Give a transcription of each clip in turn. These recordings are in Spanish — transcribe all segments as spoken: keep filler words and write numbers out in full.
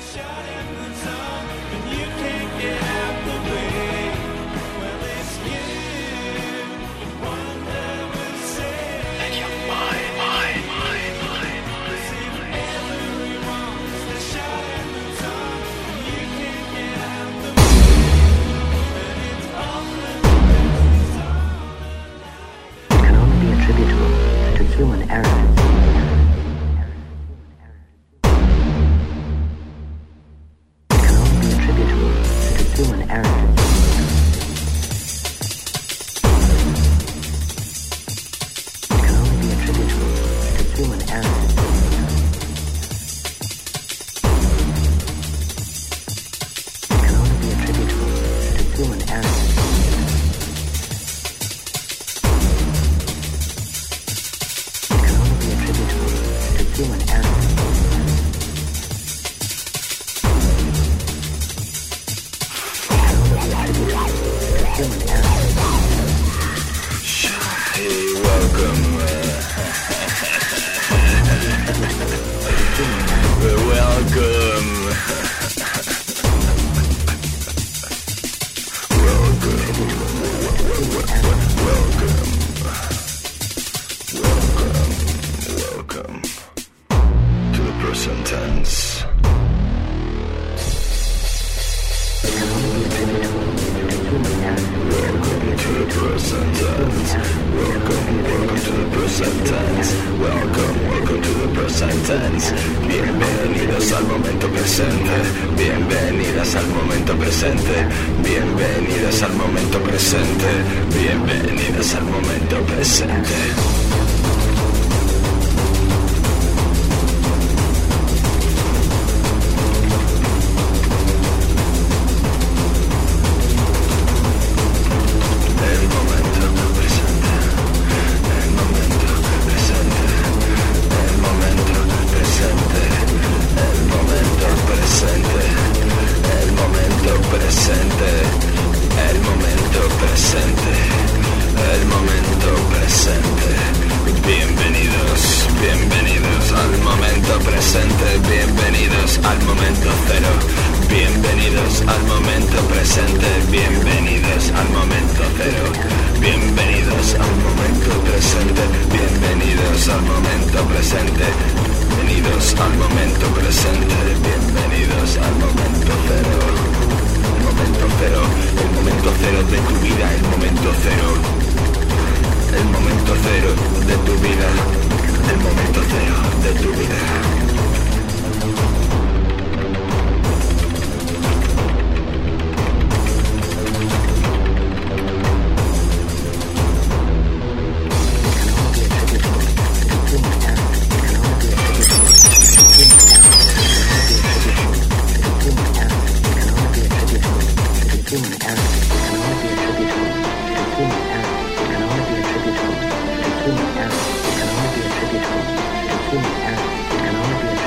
It can only be attributable to human error. It can only be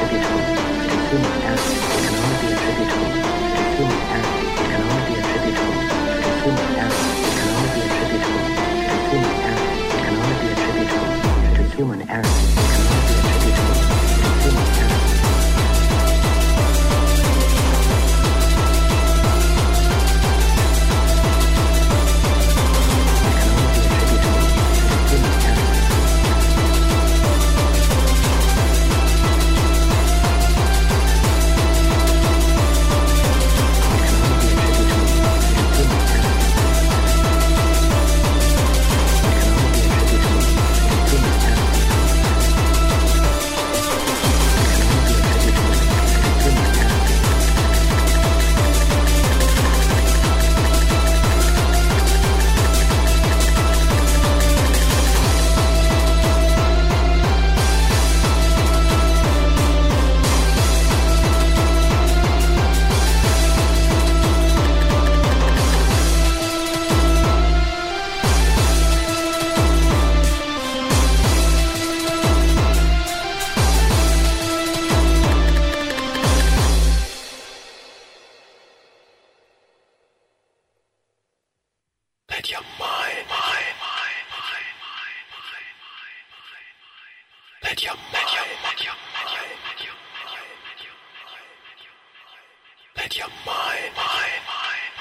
Let your mind, mind, mind,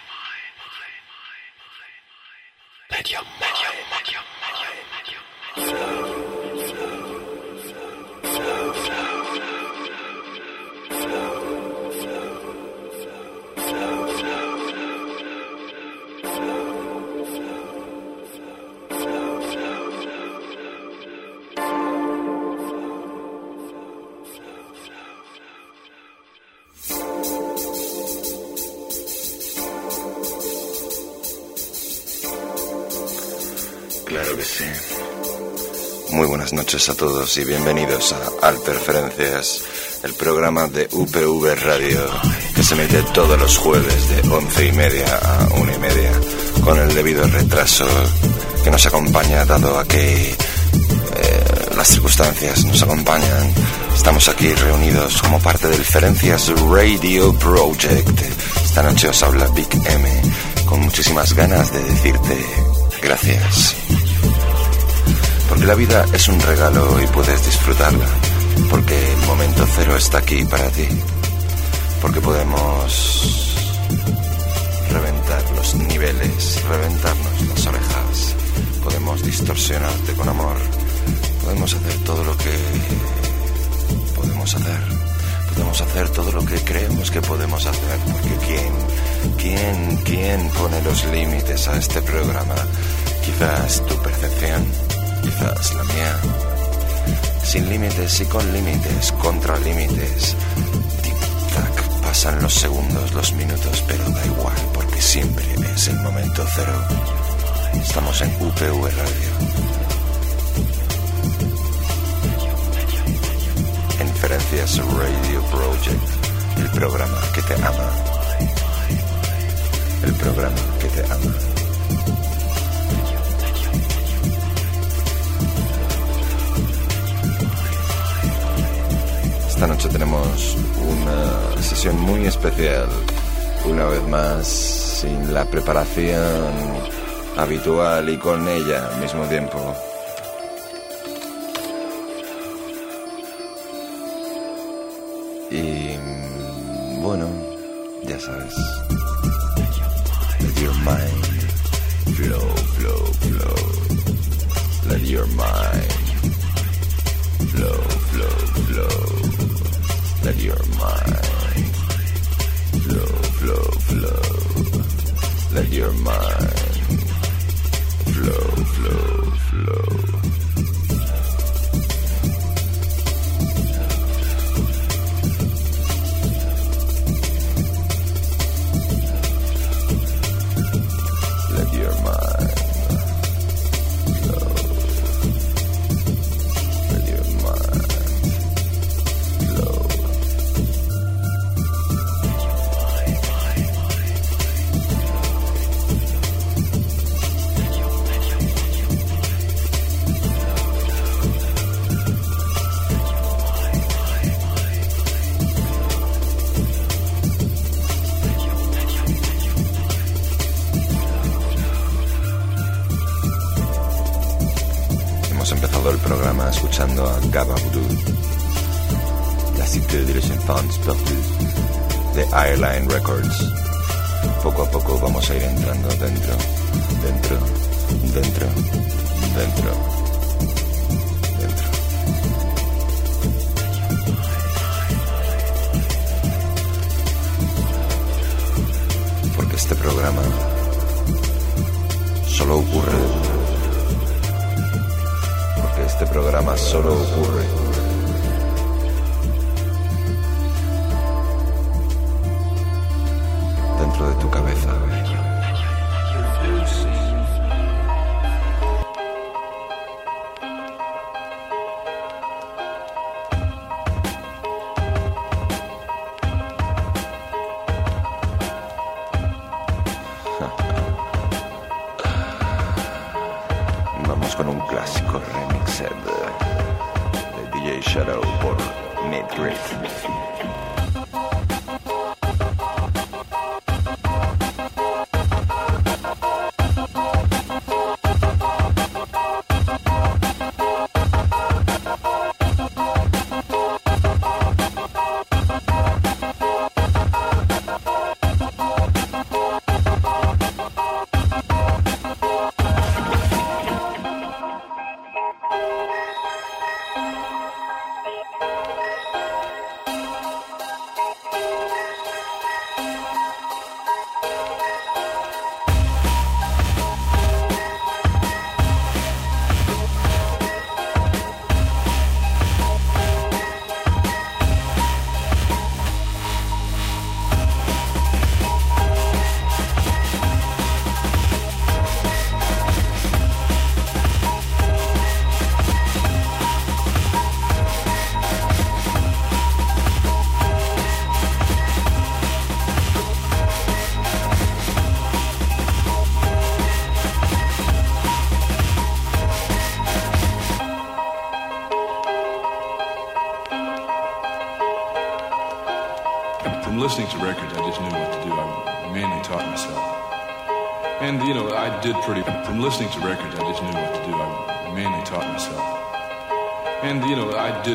mind, let your mind, let your mind, let your flow, flow, flow, flow, flow, flow, Claro que sí. Muy buenas noches a todos y bienvenidos a Alterferencias, el programa de U P V Radio que se emite todos los jueves de once y media a una y media, con el debido retraso que nos acompaña dado a que eh, las circunstancias nos acompañan. Estamos aquí reunidos como parte del Ferencias Radio Project. Esta noche os habla Big M, con muchísimas ganas de decirte gracias. Porque la vida es un regalo y puedes disfrutarla. Porque el momento cero está aquí para ti. Porque podemos reventar los niveles, reventarnos las orejas. Podemos distorsionarte con amor. Podemos hacer todo lo que podemos hacer. Podemos hacer todo lo que creemos que podemos hacer. Porque ¿quién, quién, quién pone los límites a este programa? Quizás tu percepción. Quizás la mía. Sin límites y con límites, contra límites. Tic-tac, pasan los segundos, los minutos, pero da igual, porque siempre es el momento cero. Estamos en U P V Radio. En Ferencias Radio Project, el programa que te ama. El programa que te ama. Esta noche tenemos una sesión muy especial, una vez más, sin la preparación habitual y con ella al mismo tiempo. Y bueno, ya sabes. Let your mind flow, flow, flow. Let your mind flow, flow, flow. Let your mind flow, flow, flow. Let your mind flow, flow, flow. Let your mind flow. Let your mind flow. El programa escuchando a Gaba Voodoo, la Cité de les Enfants Perdus de Airline Records. Poco a poco vamos a ir entrando dentro, dentro, dentro, dentro, dentro. Porque este programa solo ocurre. Este programa solo ocurre dentro de tu cabeza. Vamos con un clásico remixed de D J Shadow por Midgrid. From listening to records, I just knew what to do. I mainly taught myself. And, you know, I did pretty... From listening to records, I just knew what to do. I mainly taught myself. And, you know, I did...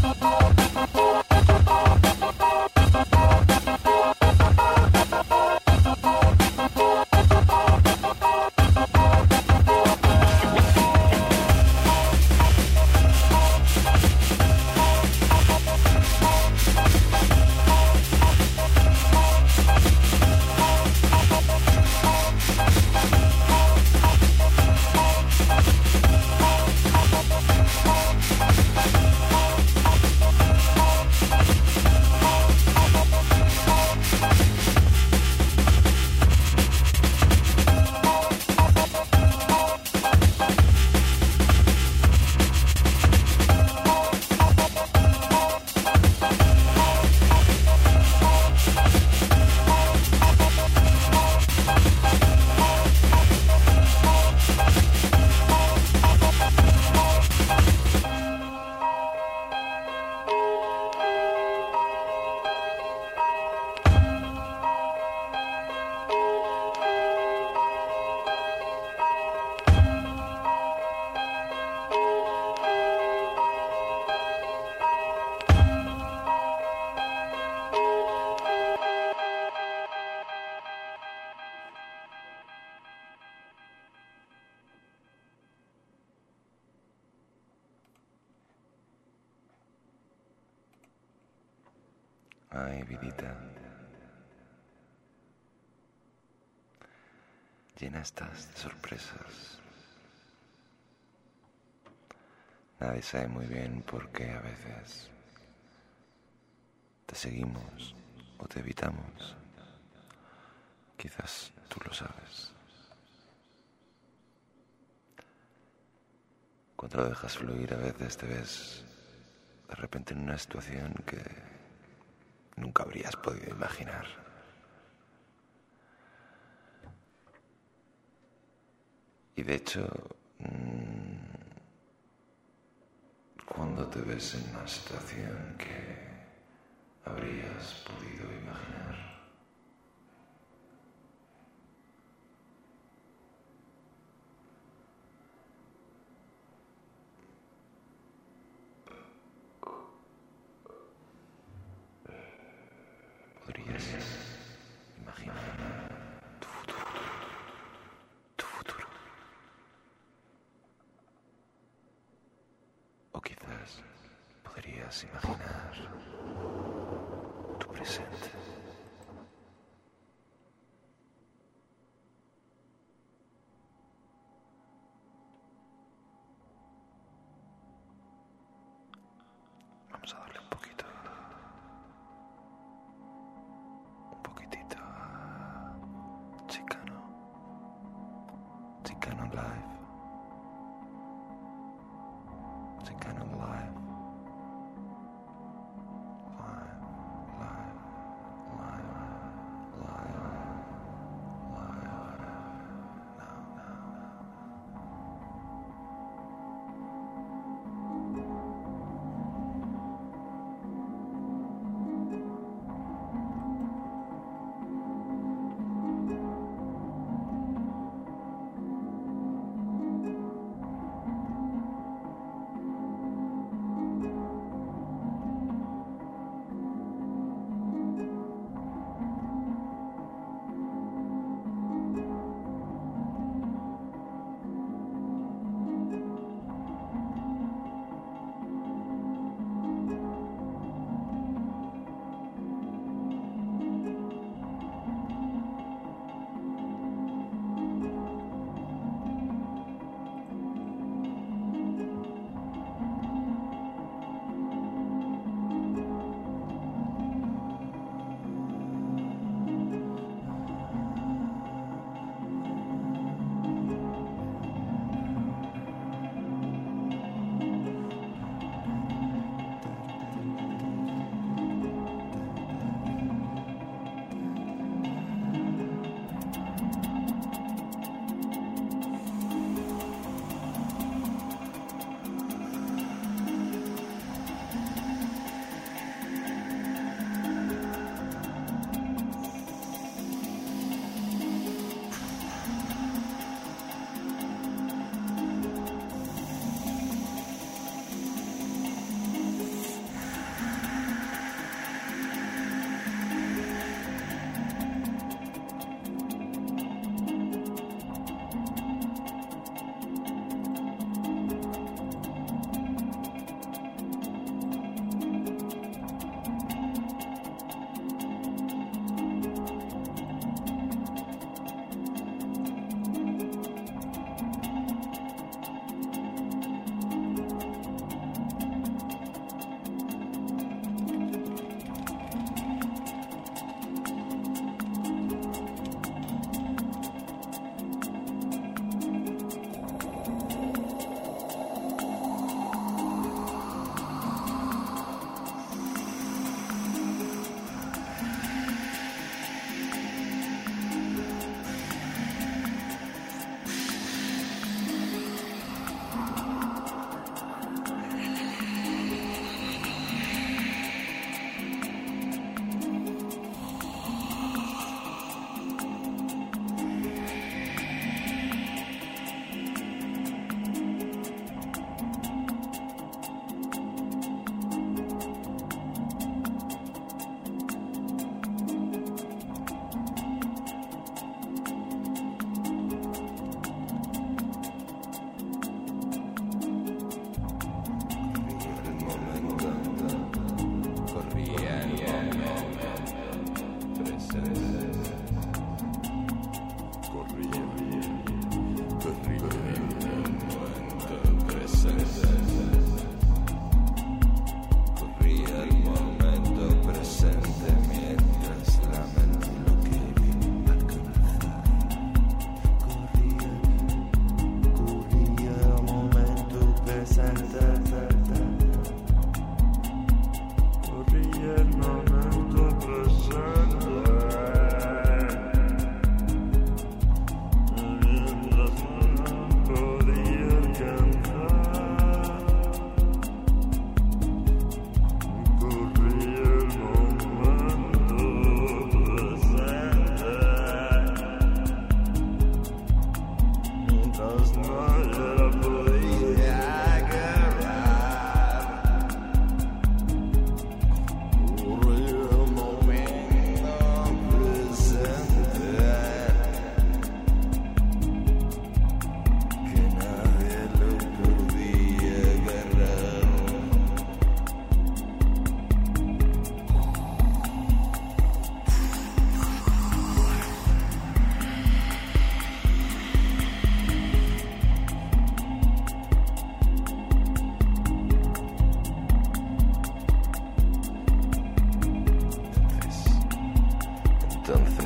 Ay, vidita, llena estás de sorpresas. Nadie sabe muy bien por qué a veces te seguimos o te evitamos. Quizás tú lo sabes. Cuando lo dejas fluir, a veces te ves de repente en una situación que nunca habrías podido imaginar. Y de hecho, mmm, cuando te ves en una situación que habrías podido imaginar, podrías imaginar tu futuro, tu futuro. O quizás podrías imaginar tu presente. Vamos a darle un poquito, un poquitito a Chicano, Chicano Live, Chicano Live, Live, Live, Live, Live, Live, now, now, now.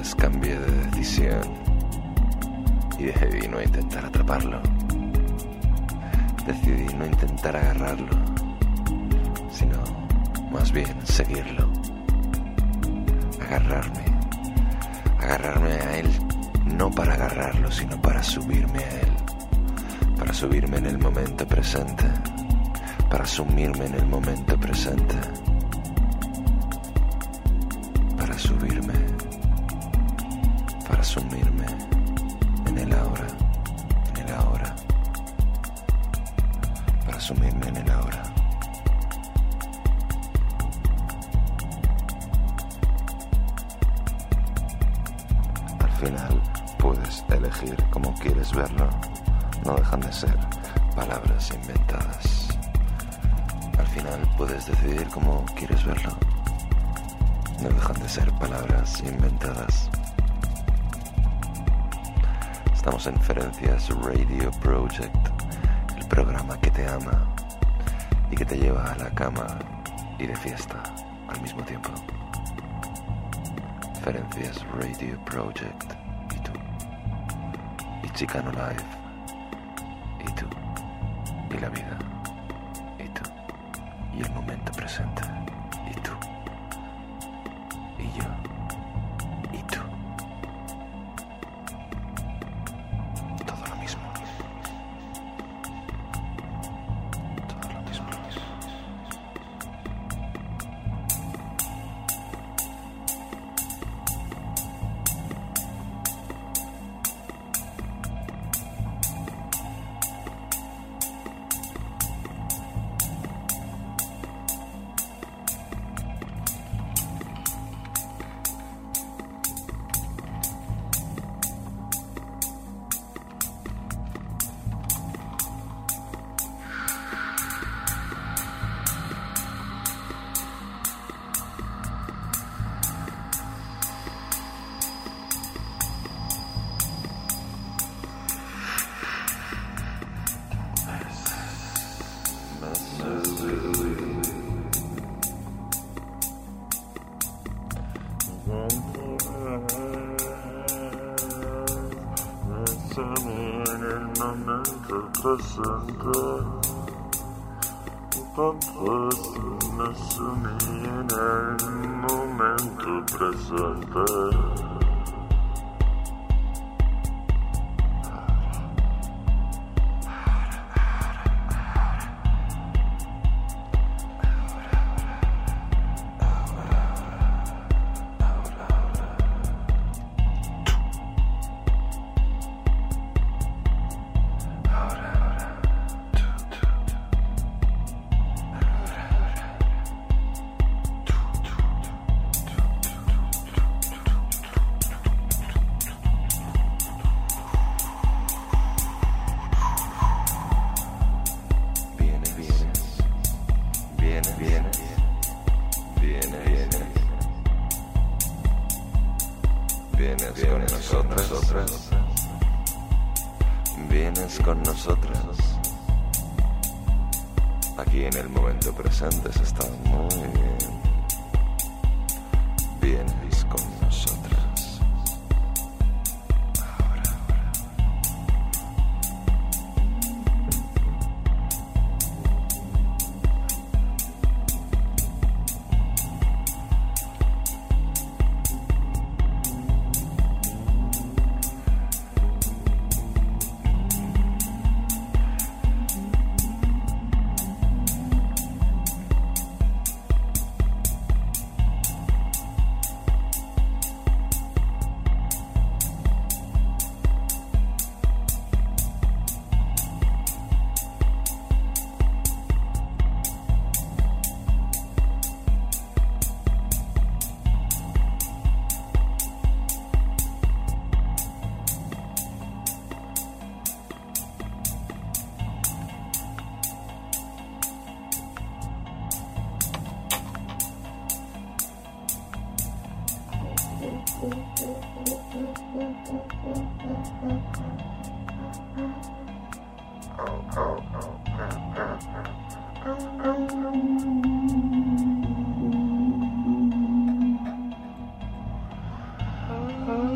Entonces cambié de decisión y decidí no intentar atraparlo. Decidí no intentar agarrarlo, sino más bien seguirlo. Agarrarme. Agarrarme a él, no para agarrarlo, sino para subirme a él. Para subirme en el momento presente. Para sumirme en el momento presente. Para subirme. Para sumirme en el ahora. En el ahora. Para sumirme en el ahora. Al final puedes elegir cómo quieres verlo. No dejan de ser palabras inventadas. Al final puedes decidir cómo quieres verlo. No dejan de ser palabras inventadas. Estamos en Ferencias Radio Project, el programa que te ama y que te lleva a la cama y de fiesta al mismo tiempo. Ferencias Radio Project y tú. Y Chicano Live y tú. Y la vida y tú. Y el momento presente y tú. Y yo y tú. Todo lo mismo. Todo lo mismo. Entonces me sumí en el momento presente. Vienes con nosotros. Aquí en el momento presente se está muy bien. Vienes con nosotros. Ahora, ahora. Oh,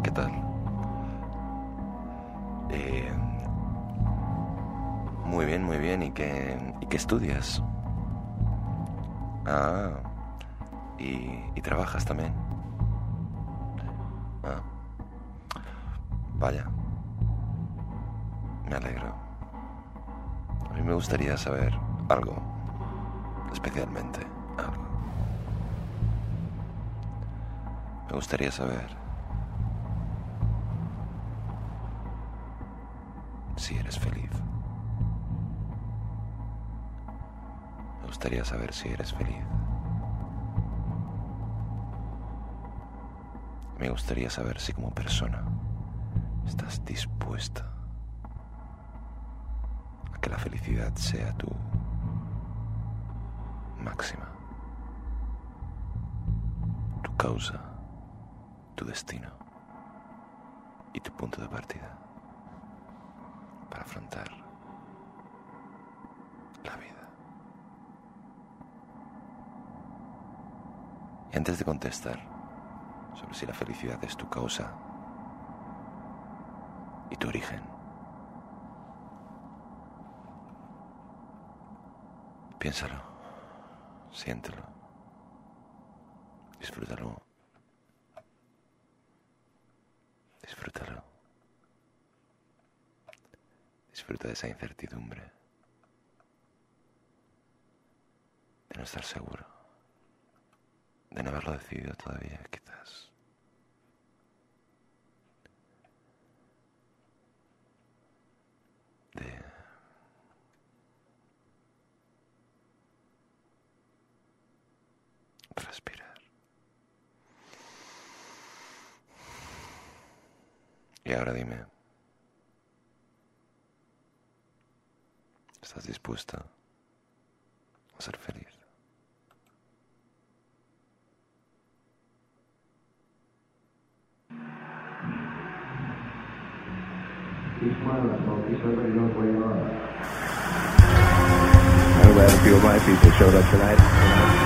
¿Qué tal? Eh, muy bien, muy bien. ¿Y qué, y qué estudias? Ah, y, y trabajas también. Ah, vaya. Me alegro. A mí me gustaría saber algo, especialmente algo. Me gustaría saber si eres feliz. Me gustaría saber si eres feliz. Me gustaría saber si como persona estás dispuesta a que la felicidad sea tu máxima, tu causa, tu destino y tu punto de partida para afrontar la vida. Y antes de contestar sobre si la felicidad es tu causa y tu origen, piénsalo, siéntelo, disfrútalo, disfrútalo, disfruta de esa incertidumbre, de no estar seguro, de no haberlo decidido todavía, quizás. De respirar. Y ahora dime, ¿estás dispuesta a ser feliz? Keep smiling, folks. Everybody knows where you are. I'm glad a few of my people showed up tonight.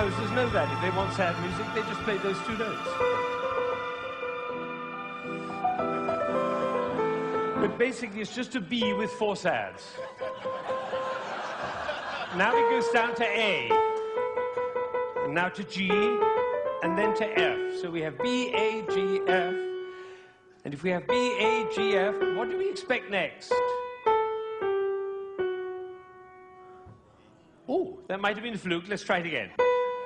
composers know that. If they want sad music, they just play those two notes. But basically, it's just a B with four sads. Now it goes down to A, and now to G, and then to F. So we have B, A, G, F. And if we have B, A, G, F, what do we expect next? Oh, that might have been a fluke. Let's try it again.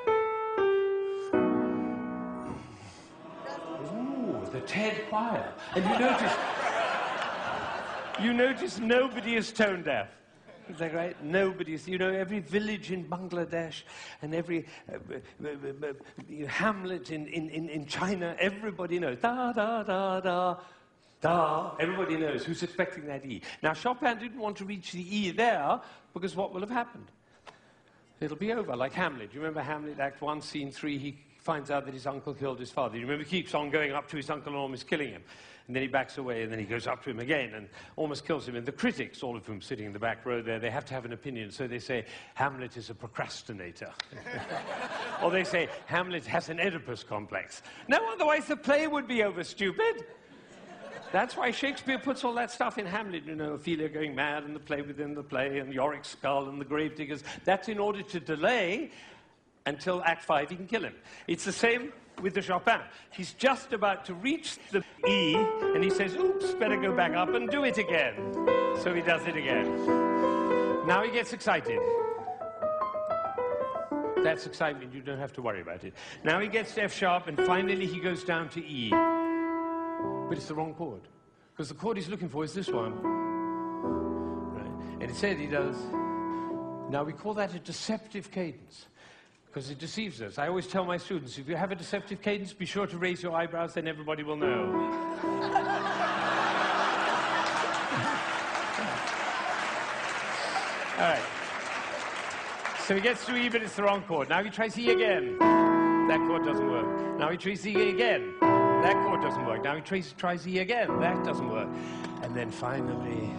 Ooh, the Ted Choir. And you notice, you notice nobody is tone deaf. Is that right? Nobody's, you know, every village in Bangladesh and every uh, uh, uh, uh, hamlet in, in, in China, everybody knows. Da, da, da, da, da. Everybody knows who's expecting that E. Now, Chopin didn't want to reach the E there because what will have happened? It'll be over, like Hamlet. You remember Hamlet, Act one, Scene three? He finds out that his uncle killed his father. You remember he keeps on going up to his uncle and almost killing him. And then he backs away, and then he goes up to him again and almost kills him. And the critics, all of whom sitting in the back row there, they have to have an opinion. So they say, Hamlet is a procrastinator. Or they say, Hamlet has an Oedipus complex. No, otherwise the play would be over, stupid. That's why Shakespeare puts all that stuff in Hamlet, you know, Ophelia going mad and the play within the play and Yorick's skull and the gravediggers. That's in order to delay until Act five he can kill him. It's the same with the Chopin. He's just about to reach the E and he says, oops, better go back up and do it again. So he does it again. Now he gets excited. That's excitement, you don't have to worry about it. Now he gets to F sharp and finally he goes down to E. But it's the wrong chord. Because the chord he's looking for is this one. Right. And it said he does. Now we call that a deceptive cadence. Because it deceives us. I always tell my students, if you have a deceptive cadence, be sure to raise your eyebrows, then everybody will know. All right. So he gets to E, but it's the wrong chord. Now he tries E again. That chord doesn't work. Now he tries E again. That chord doesn't work. Now he tries, tries E again. That doesn't work. And then finally,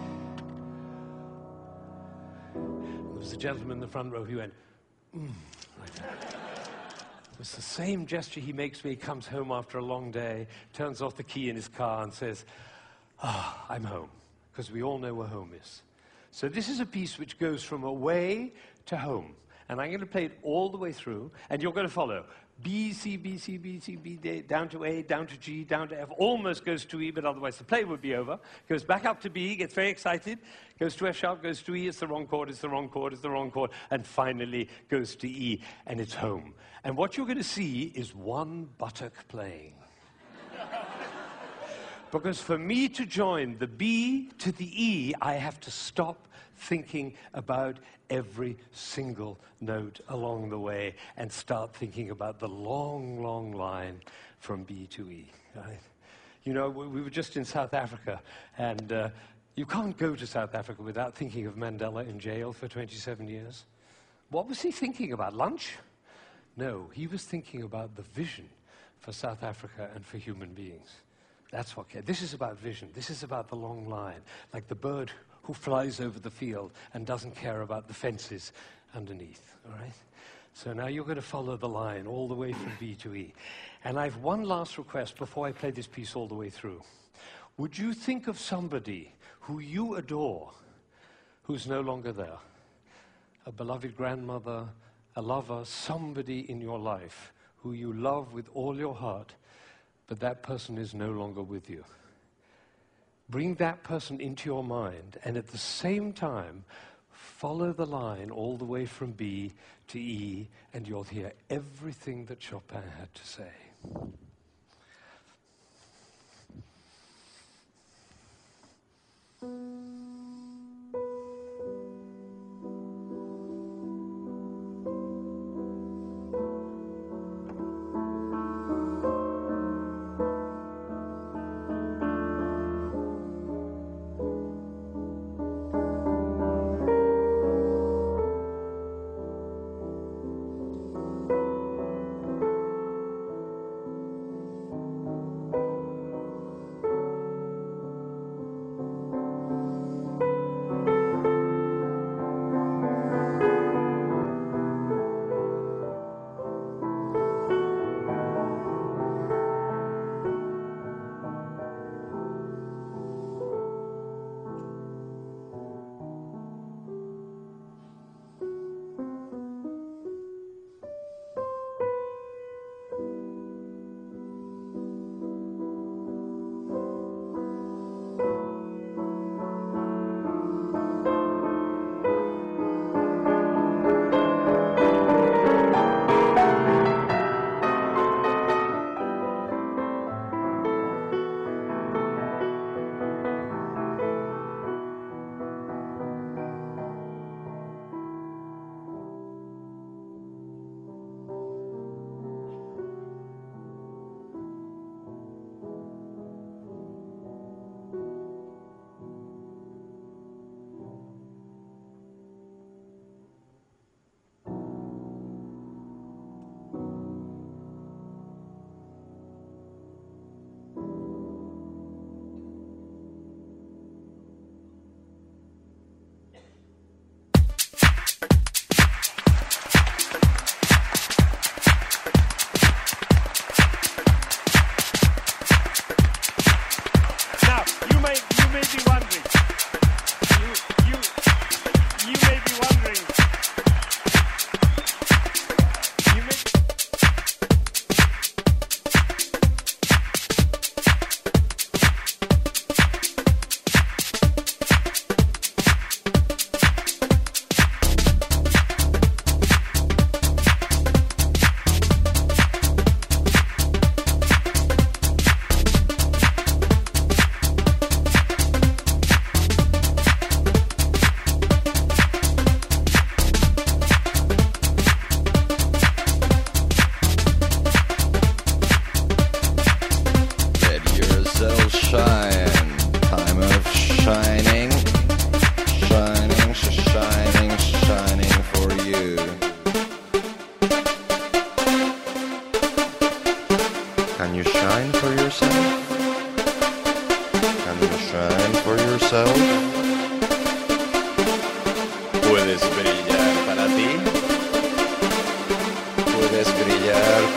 there was a gentleman in the front row who went, mm, like that. It was the same gesture he makes when he comes home after a long day, turns off the key in his car and says, ah, oh, I'm home. Because we all know where home is. So this is a piece which goes from away to home. And I'm going to play it all the way through, and you're going to follow. B, C, B, C, B, C, B, D, down to A, down to G, down to F, almost goes to E, but otherwise the play would be over. Goes back up to B, gets very excited, goes to F sharp, goes to E, it's the wrong chord, it's the wrong chord, it's the wrong chord, and finally goes to E, and it's home. And what you're going to see is one buttock playing. Because for me to join the B to the E, I have to stop thinking about every single note along the way and start thinking about the long, long line from B to E. Right? You know, we were just in South Africa, and uh, you can't go to South Africa without thinking of Mandela in jail for twenty-seven years. What was he thinking about? Lunch? No, he was thinking about the vision for South Africa and for human beings. That's what, this is about vision. This is about the long line, like the bird who flies over the field and doesn't care about the fences underneath, all right? So now you're going to follow the line all the way from B to E. And I have one last request before I play this piece all the way through. Would you think of somebody who you adore who's no longer there? A beloved grandmother, a lover, somebody in your life who you love with all your heart, but that person is no longer with you. Bring that person into your mind, and at the same time, follow the line all the way from B to E, and you'll hear everything that Chopin had to say.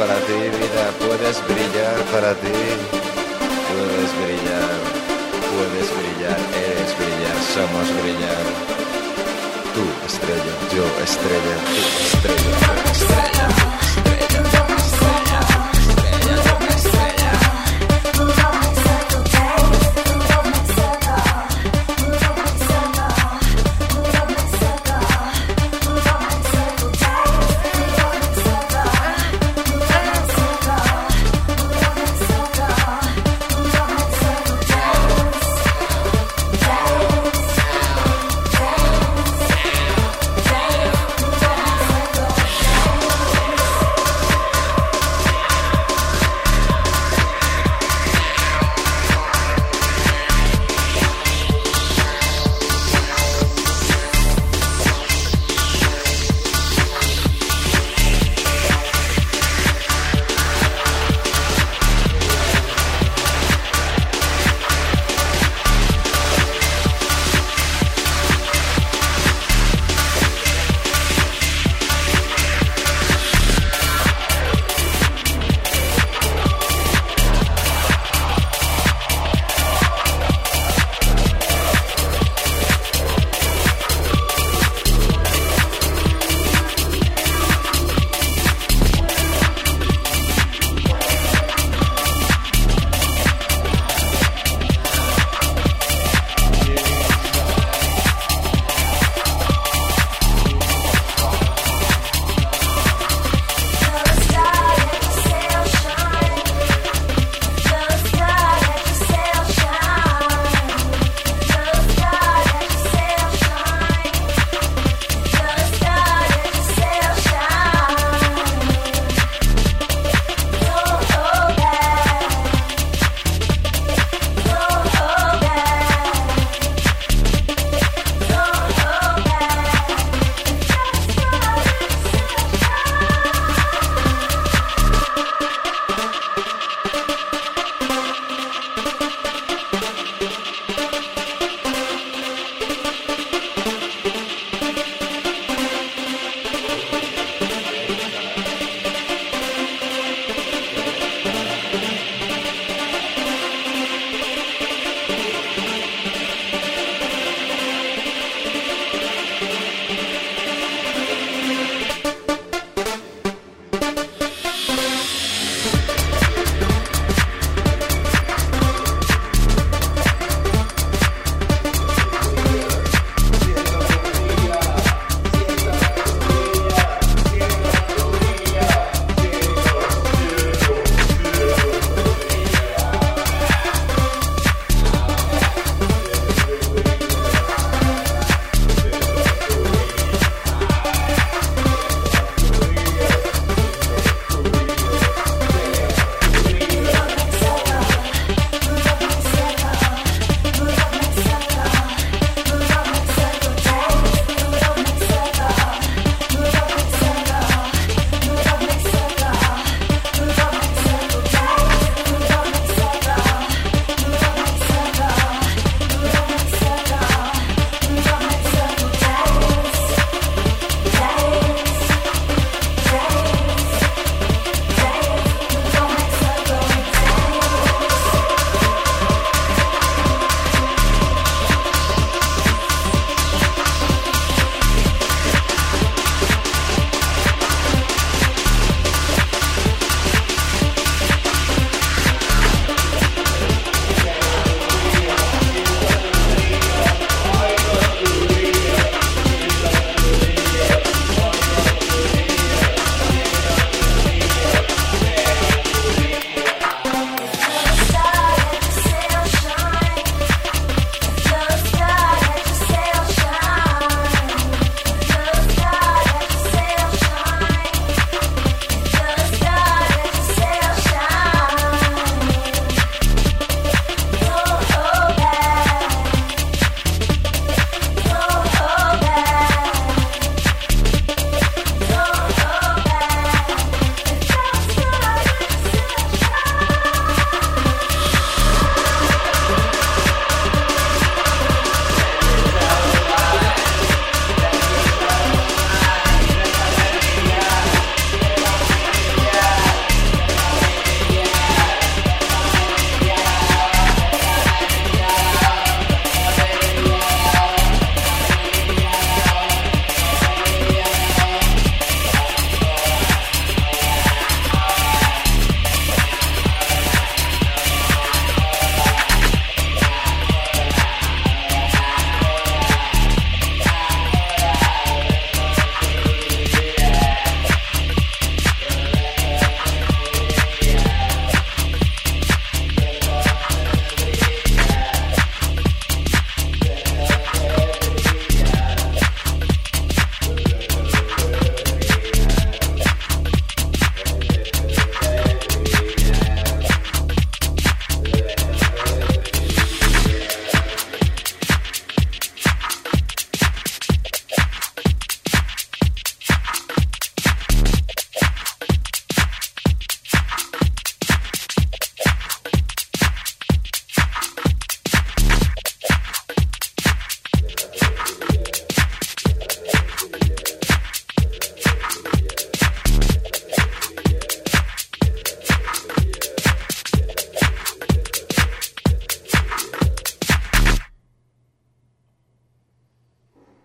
para ti, vida, puedes brillar para ti, puedes brillar, puedes brillar, eres brillar, somos brillar. Tú estrella, yo estrella, tú estrella, yo estrella, estrella, yo estrella, estrella, yo estrella.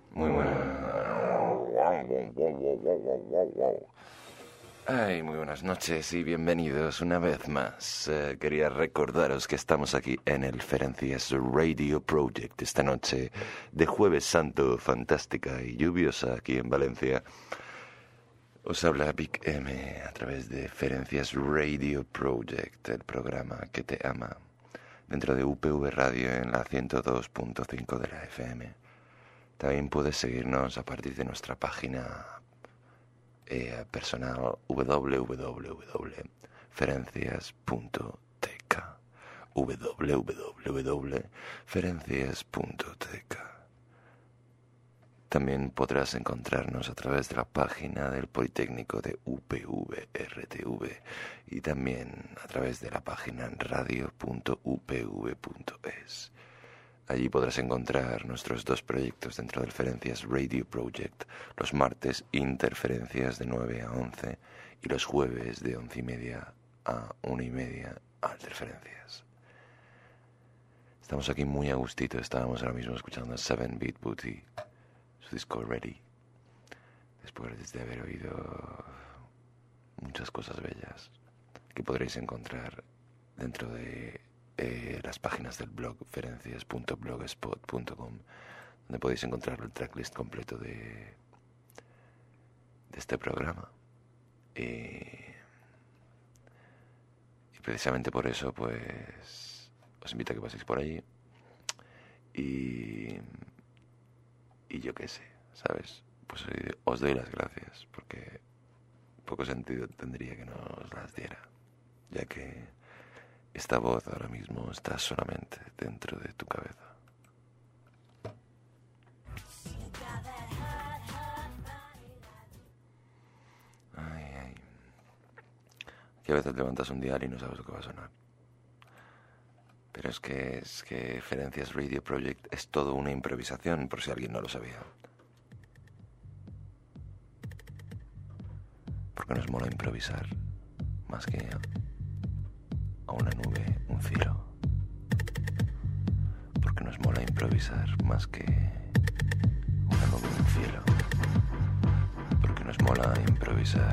Muy buenas. Ay, muy buenas noches y bienvenidos una vez más. Eh, quería recordaros que estamos aquí en el Ferencias Radio Project esta noche de Jueves Santo, fantástica y lluviosa aquí en Valencia. Os habla Big M a través de Ferencias Radio Project, el programa que te ama, dentro de U P V Radio en la ciento dos punto cinco de la F M. También puedes seguirnos a partir de nuestra página eh, personal w w w punto ferencias punto t k w w w punto ferencias punto t k. También podrás encontrarnos a través de la página del Politécnico de U P V R T V y también a través de la página radio punto u p v punto es. Allí podrás encontrar nuestros dos proyectos dentro del Ferencias Radio Project, los martes Interferencias de nueve a once y los jueves de once y media a una y media Alterferencias. Estamos aquí muy a gustito, estábamos ahora mismo escuchando seven Beat Booty, su disco Ready, después de haber oído muchas cosas bellas que podréis encontrar dentro de eh, las páginas del blog ferencias punto blogspot punto com, donde podéis encontrar el tracklist completo de, de este programa. Y, y precisamente por eso pues os invito a que paséis por allí y y yo qué sé, ¿sabes? Pues os doy las gracias, porque poco sentido tendría que no os las diera, ya que esta voz ahora mismo está solamente dentro de tu cabeza. Ay, ay. Que a veces levantas un dial y no sabes lo que va a sonar. Pero es que, es que Ferencias Radio Project es todo una improvisación, por si alguien no lo sabía. Porque nos mola improvisar, más que a una nube, un cielo. Porque nos mola improvisar, más que una nube, un cielo. Porque nos mola improvisar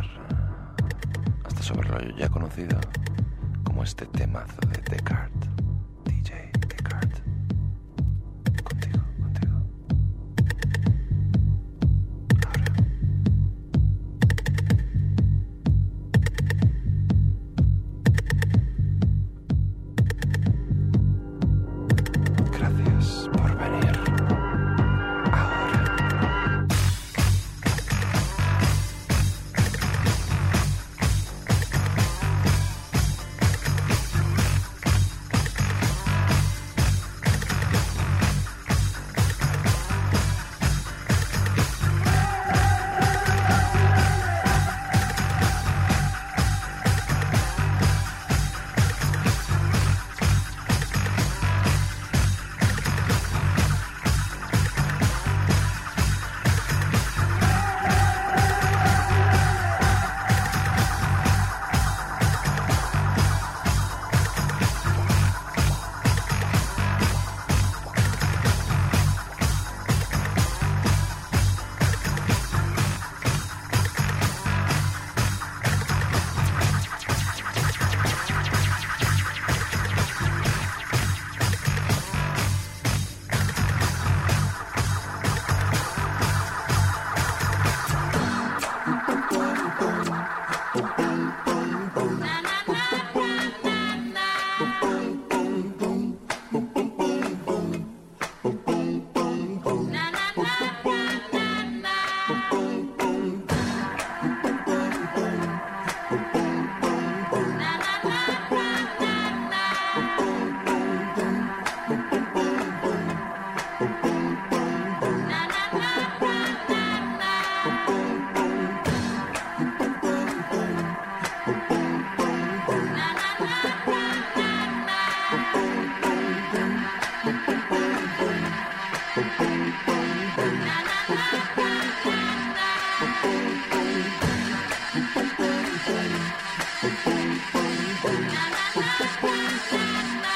hasta sobre lo ya conocido, como este temazo de Descartes.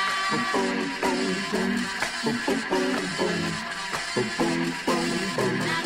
Boom, boom, boom.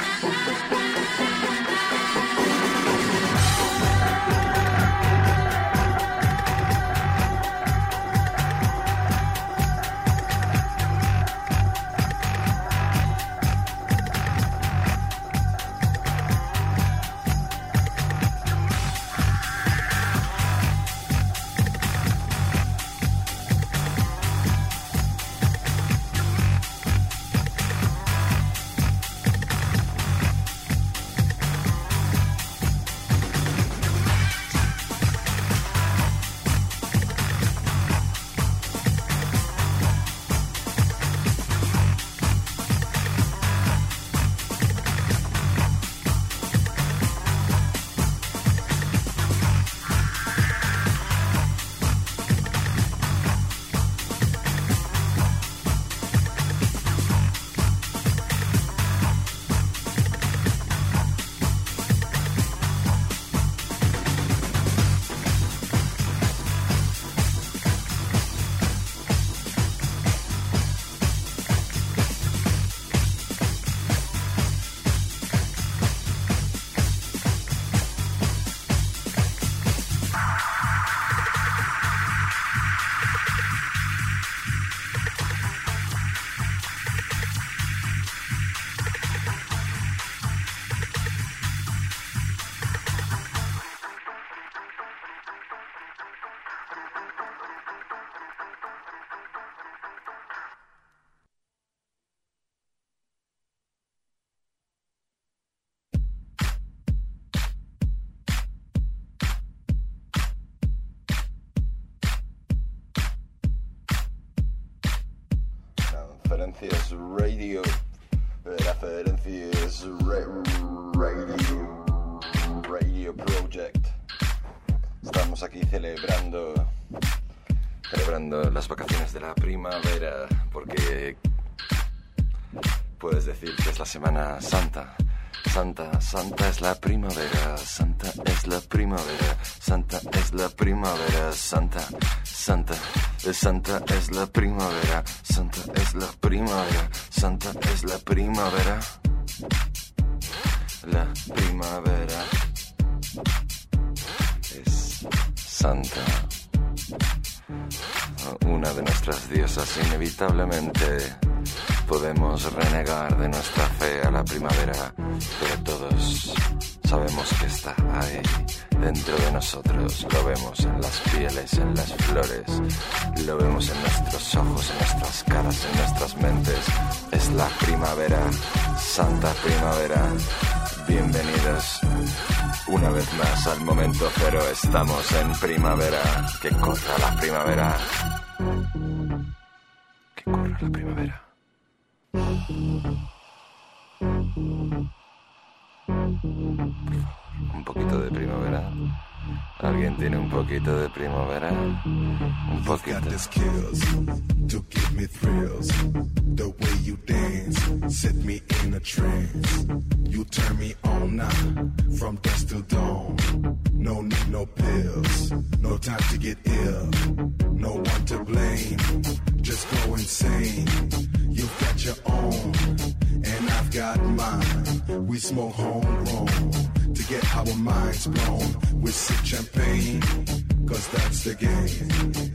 Referencias Radio. Referencias Radio. Radio Project. Estamos aquí celebrando celebrando las vacaciones de la primavera, porque puedes decir que es la Semana Santa. Santa, Santa es la primavera, Santa es la primavera, Santa es la primavera, Santa, Santa, Santa es la primavera, Santa es la primavera, Santa es la primavera, la primavera es Santa. Una de nuestras diosas. Inevitablemente podemos renegar de nuestra fe a la primavera, pero todos sabemos que está ahí dentro de nosotros. Lo vemos en las pieles, en las flores, lo vemos en nuestros ojos, en nuestras caras, en nuestras mentes. Es la primavera, Santa Primavera. Bienvenidos una vez más al momento cero. Estamos en primavera. Que corra la primavera. Que corra la primavera. Un poquito de primavera. ¿Alguien tiene un poquito de primavera? Un poquito. To give me thrills, the way you dance set me in a trance. You turn me on now, from dusk till dawn. No need no pills, no time to get ill. No one to blame, just go insane. You've got your own, and I've got mine. We smoke homegrown to get our minds blown. We sip champagne, cause that's the game.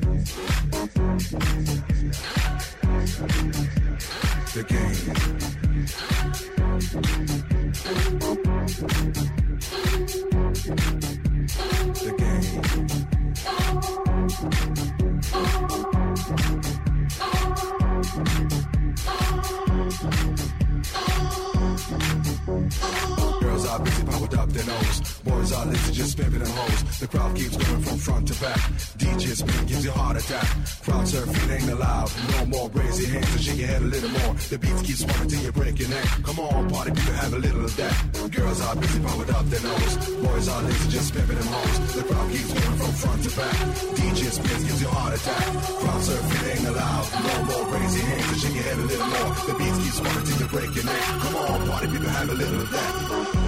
The game. The game. Girls are busy powered up their nose. Boys are lazy, just pimping them hoes. The crowd keeps going from front to back. D J spin gives you a heart attack. Crowd surfing ain't allowed. No more, raise your hands and shake your head a little more. The beats keep swinging till you break your neck. Come on, party people, have a little of that. Girls are busy powered up their nose. Boys are lazy, just pimping them hoes. The crowd keeps going from front to back. D J spin gives you a heart attack. Crowd surfing ain't allowed. No more, raise your hands and shake your head a little more. The beats keep swinging till you break your neck. Come on, party people, have a little of that.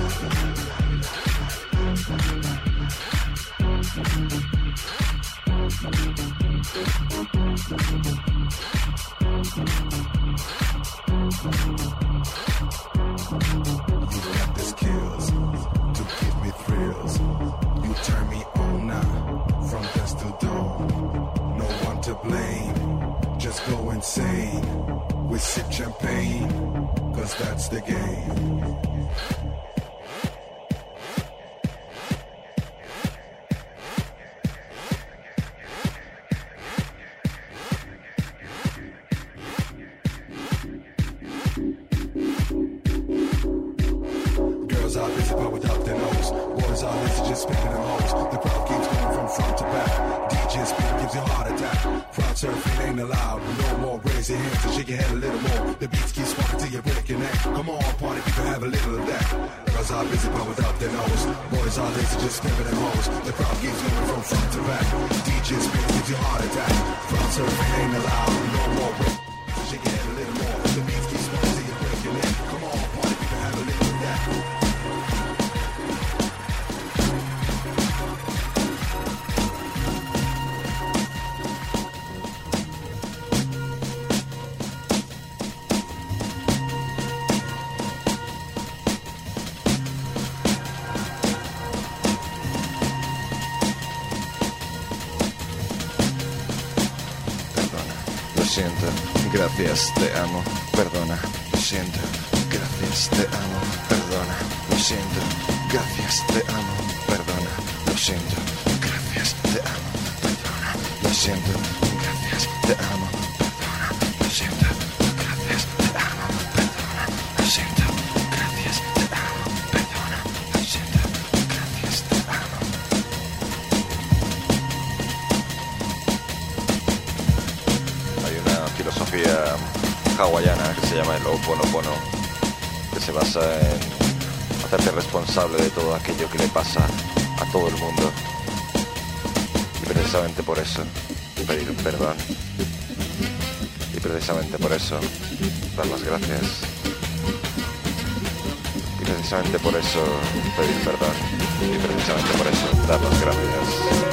You got the skills to give me thrills. You turn me on now, from dusk till dawn. No one to blame, just go insane. We sip champagne, cause that's the game. Surfing ain't allowed. No more, raise your hands and shake your head a little more. The beats keep swinging till you break your neck. Come on, party people, have a little of that. Girls are busy but without their nose. Boys are lazy, just pimping them hoes. The crowd keeps going from front to back. D J spin gives you a heart attack. Crowd surfing ain't allowed. No more, raise your hands and shake your head a little more. The beats keep swinging till you break your neck. Come on, party people, have a little of that. Siento, gracias, te amo, perdona, lo siento, gracias, te amo, perdona, lo siento, gracias, te amo, perdona, lo siento, gracias, te amo, perdona, lo siento, gracias, te amo, perdona, lo siento, gracias, te amo, perdona, lo siento, gracias, te amo, perdona, lo siento, gracias, te amo. Hay una filosofía hawaiana que se llama el Ho'oponopono, que se basa en hacerte responsable de todo aquello que le pasa a todo el mundo. Y precisamente por eso, pedir perdón. Y precisamente por eso, dar las gracias. Y precisamente por eso, pedir perdón. Y precisamente por eso, dar las gracias.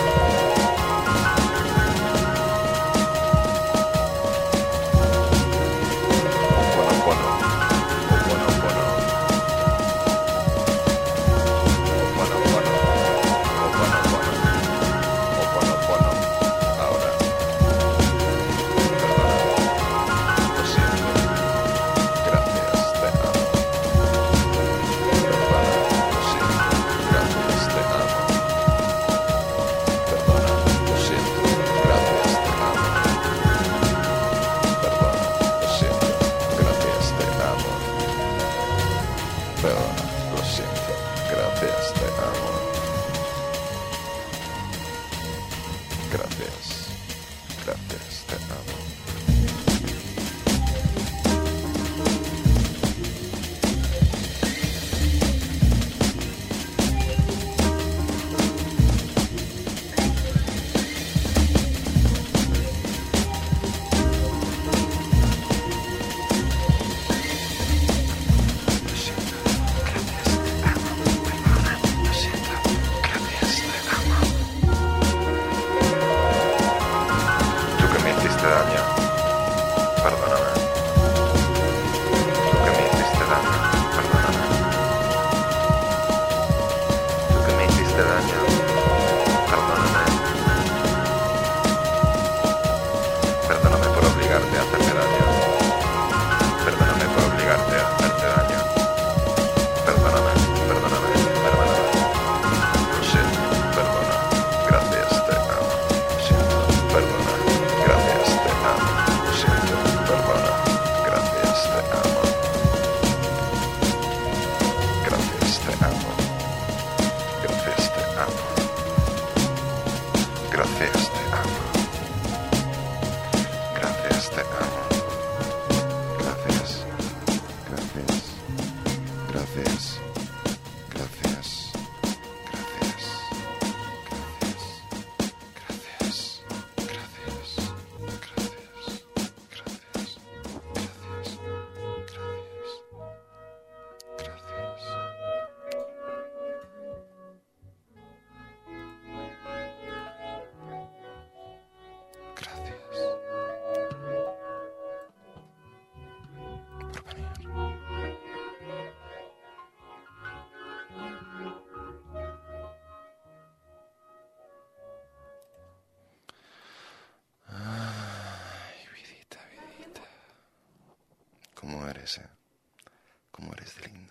Cómo eres de linda.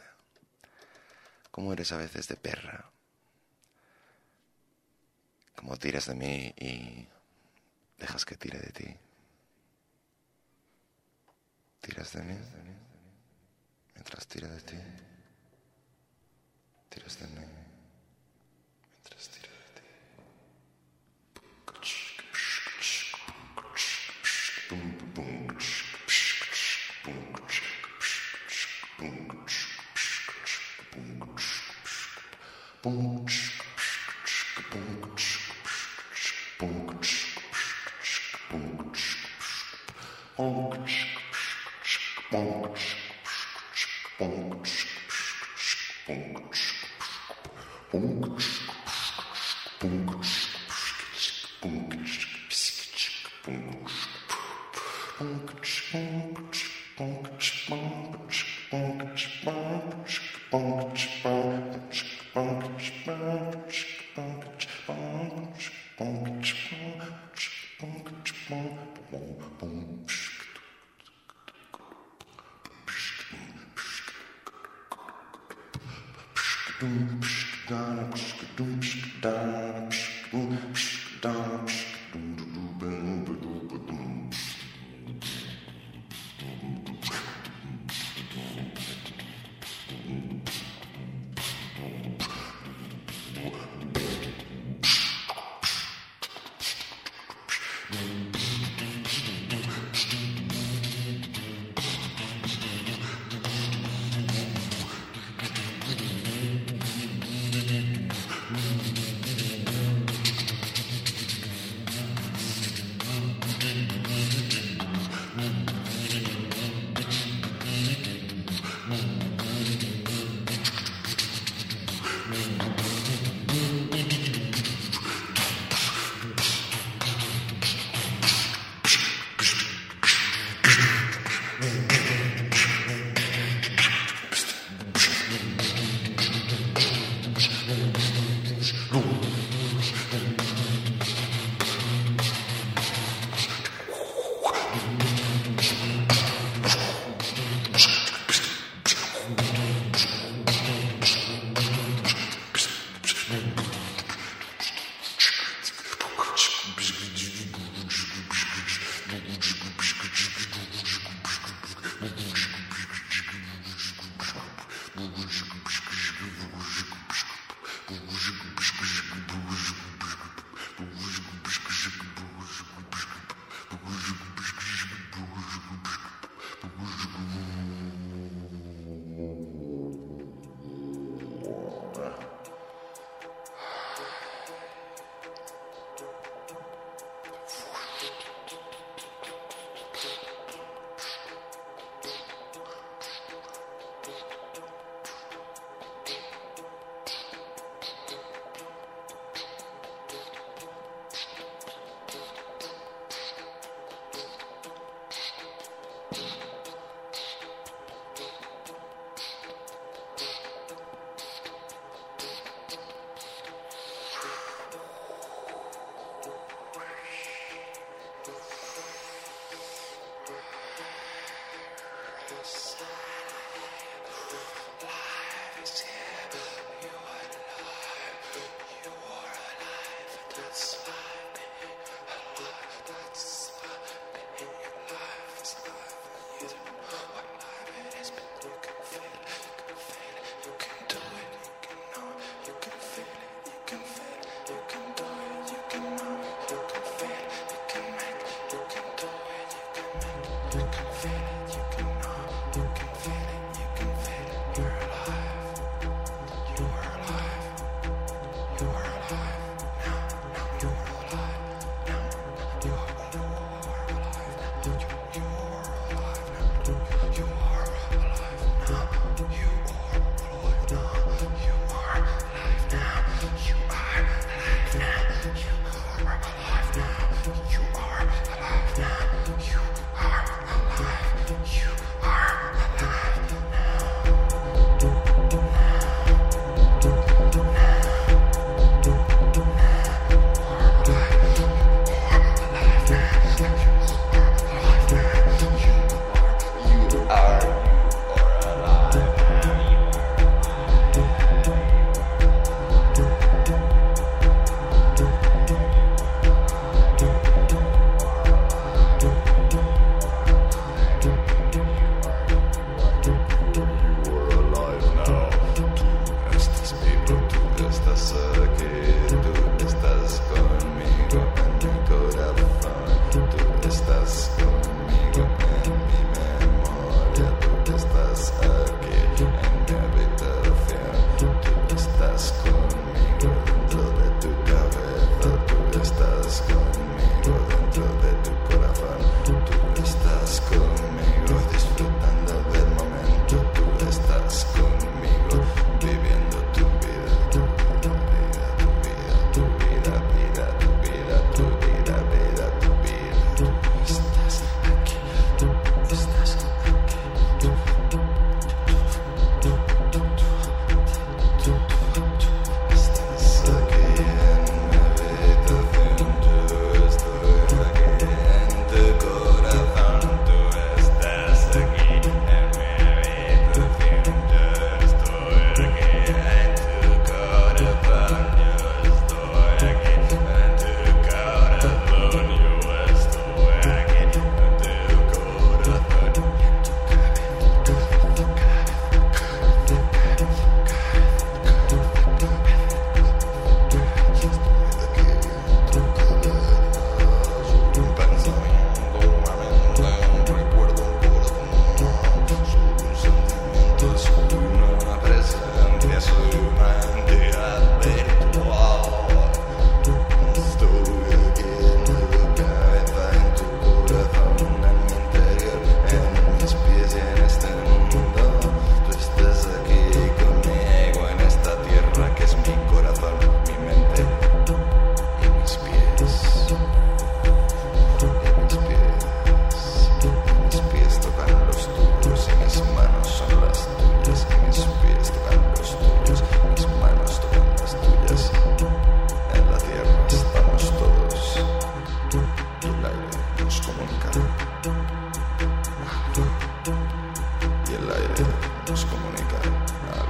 Cómo eres a veces de perra. Cómo tiras de mí y dejas que tire de ti. Tiras de mí mientras tiro de ti. Tiras de mí mientras tiro de ti.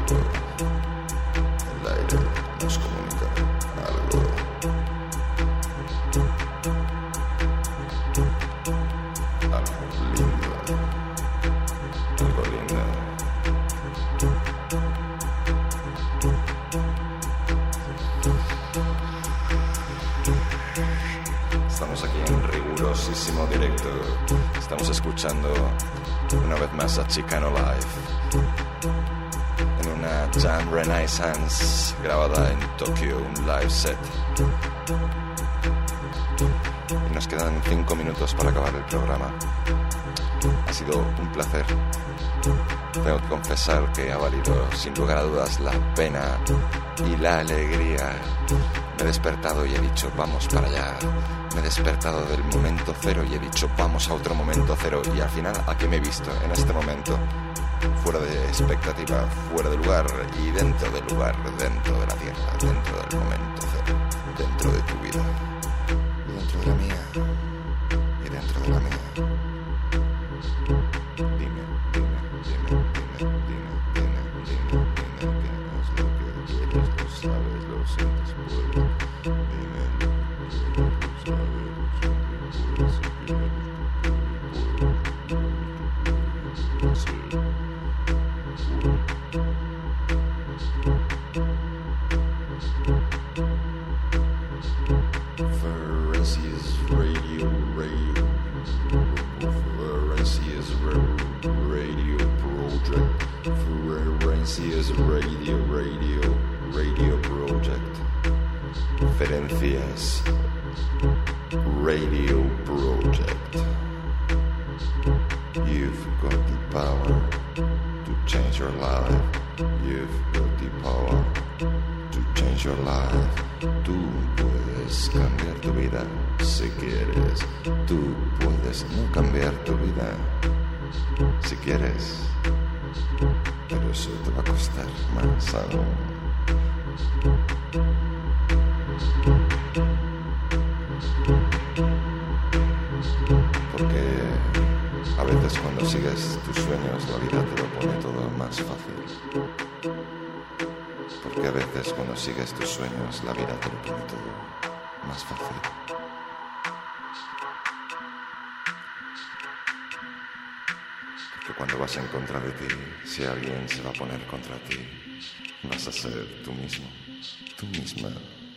El aire nos comunica algo. Algo lindo. Algo lindo. Estamos aquí en rigurosísimo directo. Estamos escuchando una vez más a Chicano Live en una Jam Renaissance grabada en Tokio, un live set. Y nos quedan cinco minutos para acabar el programa. Ha sido un placer. Tengo que confesar que ha valido sin lugar a dudas la pena y la alegría. Me he despertado y he dicho vamos para allá. Me he despertado del momento cero y he dicho vamos a otro momento cero. Y al final aquí me he visto en este momento, fuera de expectativa, fuera de lugar y dentro del lugar, dentro de la tierra, dentro del momento cero, dentro de tu vida y dentro de la mía y dentro de la mía. Dime, dime, dime, dime, dime, dime, dime, dime que no es lo que quieres, lo sabes, lo sientes, puedes. Dime lo que quieres, lo sabes, lo sientes, puedes. Si quieres, puedes. Sí. Ferencias Radio, Radio, Ferencias Radio Project, Ferencias Radio, Radio, Radio Project, Ferencias Radio Project. You've got the power to change your life. You've got the power to change your life. Tú puedes cambiar tu vida si quieres. Tú puedes no cambiar tu vida si quieres. Pero eso te va a costar más aún. Porque a veces cuando sigues tus sueños la vida te lo pone todo más fácil. Porque a veces cuando sigues tus sueños la vida te lo pone todo más fácil. Porque cuando vas en contra de ti, si alguien se va a poner contra ti, vas a ser tú mismo, tú misma.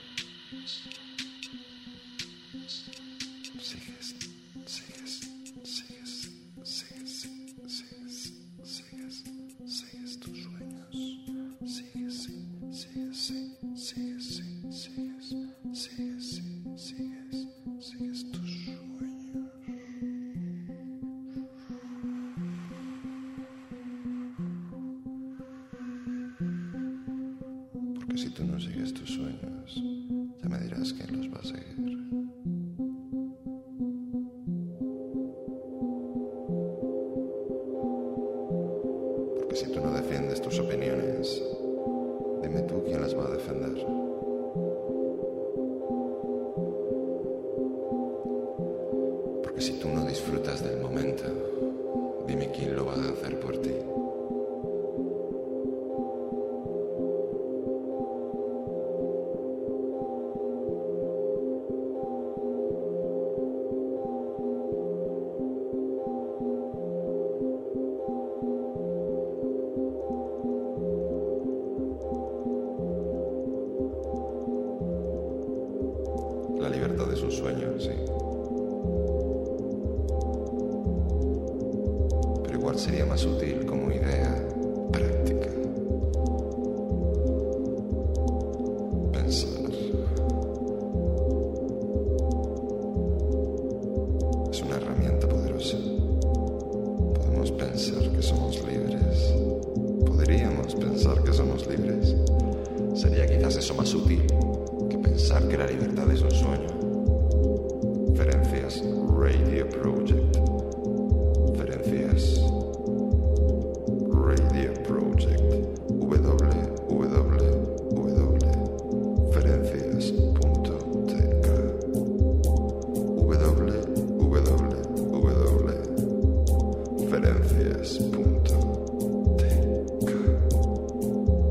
Sigues, sigues, sigues, sigues, sigues, sigues, sigues tus sueños. Sigues, sigues, sigues, sigues, sigues, sigues, sigues, sigues tus sueños. Porque si tú no sigues tus sueños, ya me dirás quién los va a seguir. Porque si tú no defiendes tus opiniones, dime tú quién las va a defender. Porque si tú no disfrutas del momento, dime quién lo va a hacer por ti. La libertad es un sueño, sí. Pero igual sería más útil como idea práctica. Pensar. Es una herramienta poderosa. Podemos pensar que somos libres. Podríamos pensar que somos libres. Sería quizás eso más útil que pensar que la libertad es un sueño. Ferencias Radio Project. Ferencias Radio Project. www. Ferencias punto t k. www. Ferencias punto t k.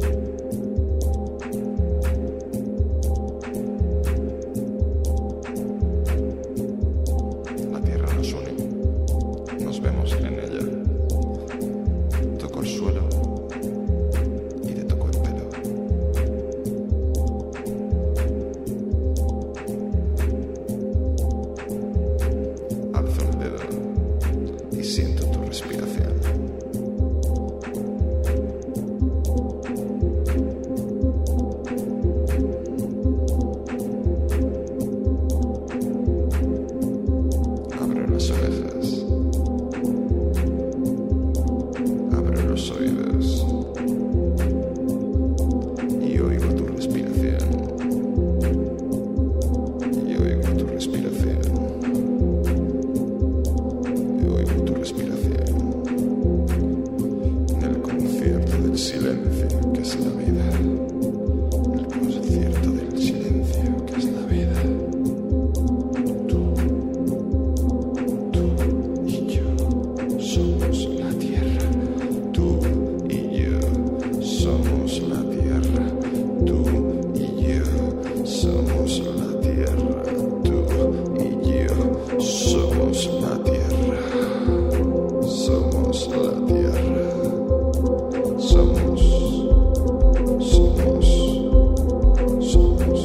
es la vida, el concierto del silencio que es la vida. Tú, tú y yo somos la tierra. Tú y yo somos la tierra. Tú y yo somos la tierra. Tú y yo somos la tierra. Somos la tierra. Somos, somos, somos.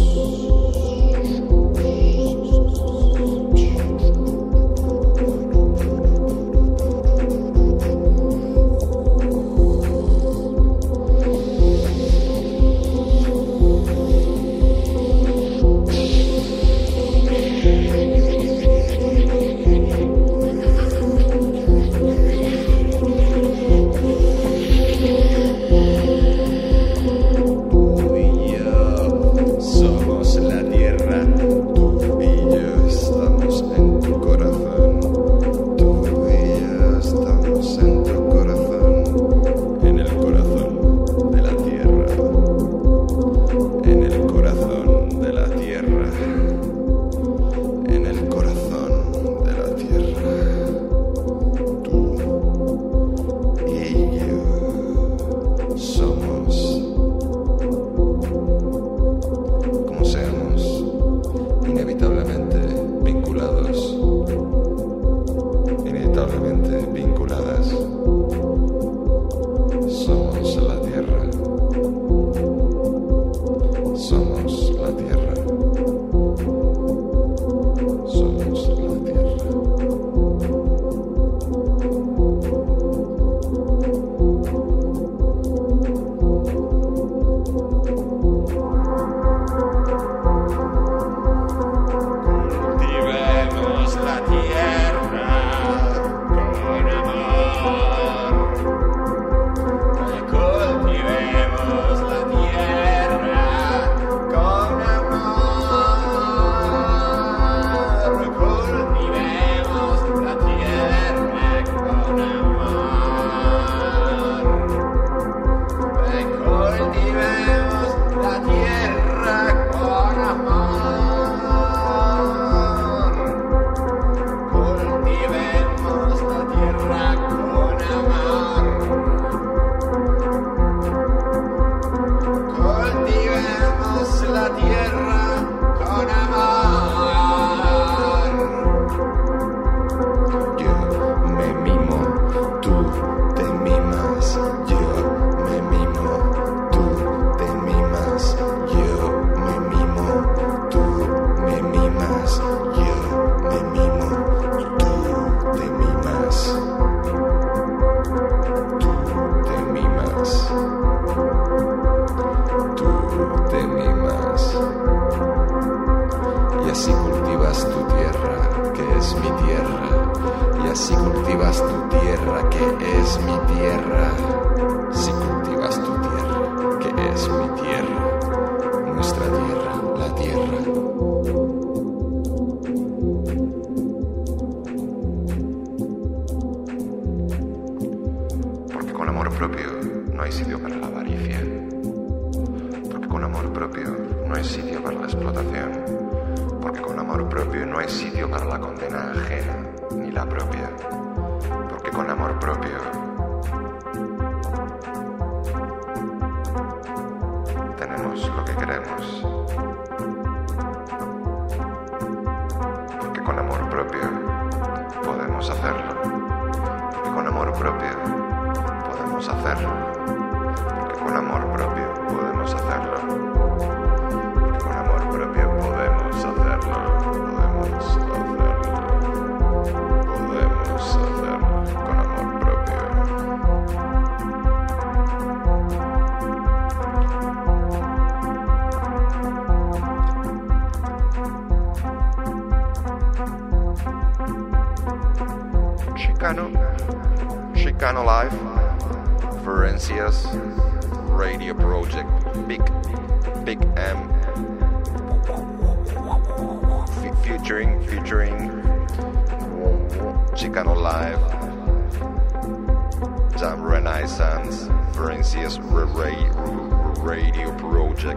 Chicano, Chicano Live, Ferencias, Radio Project, Big, Big M, F- featuring, featuring Chicano Live, Jam Renaissance, Ferencias, Ray, Project.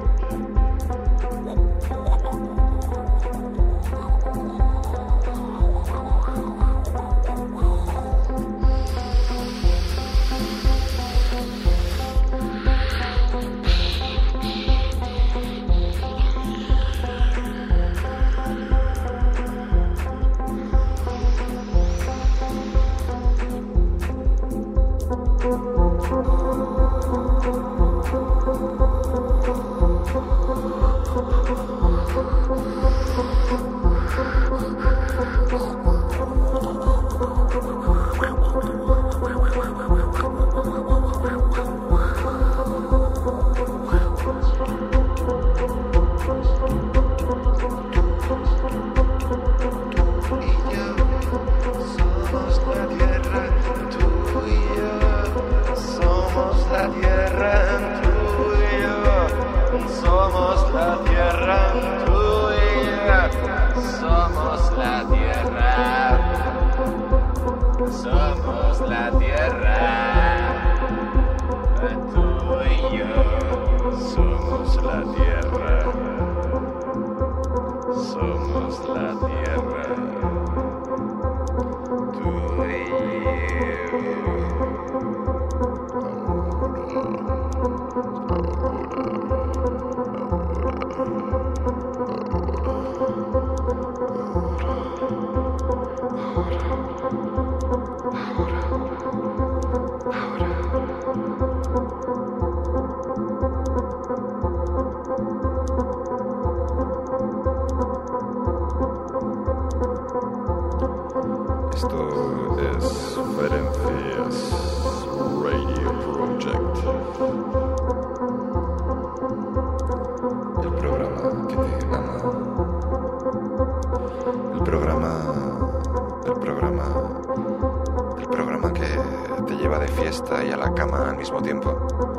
Y a la cama al mismo tiempo.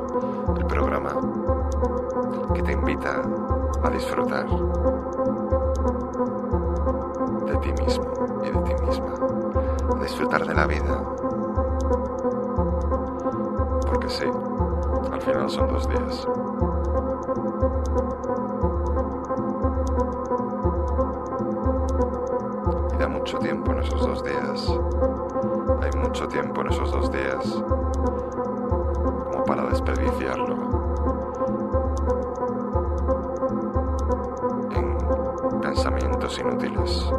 El programa que te invita a disfrutar de ti mismo y de ti misma, a disfrutar de la vida, porque sí, al final son dos días. Y da mucho tiempo en esos dos días. Hay mucho tiempo en esos dos días como para desperdiciarlo en pensamientos inútiles.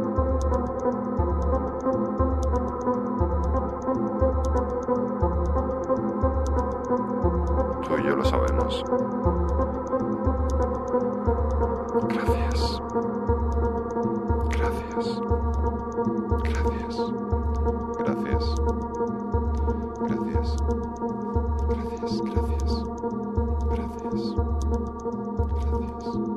Tú y yo lo sabemos. Gracias. Gracias. Gracias. Gracias. Gracias. Gracias, gracias. Gracias. Gracias.